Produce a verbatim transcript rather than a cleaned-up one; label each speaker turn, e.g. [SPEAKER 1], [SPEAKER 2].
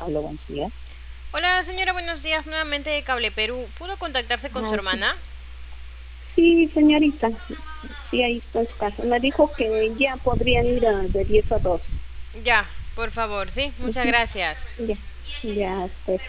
[SPEAKER 1] Aló, buen día.
[SPEAKER 2] Hola señora, buenos días. Nuevamente de Cable Perú. ¿Pudo contactarse con su
[SPEAKER 1] Ah, sí.
[SPEAKER 2] hermana?
[SPEAKER 1] Sí, señorita. Sí, ahí está su casa. Me dijo que ya podrían ir a- de diez a dos.
[SPEAKER 2] Ya, por favor, sí. Muchas
[SPEAKER 1] Ujú.
[SPEAKER 2] gracias.
[SPEAKER 1] Ya, ya, pues.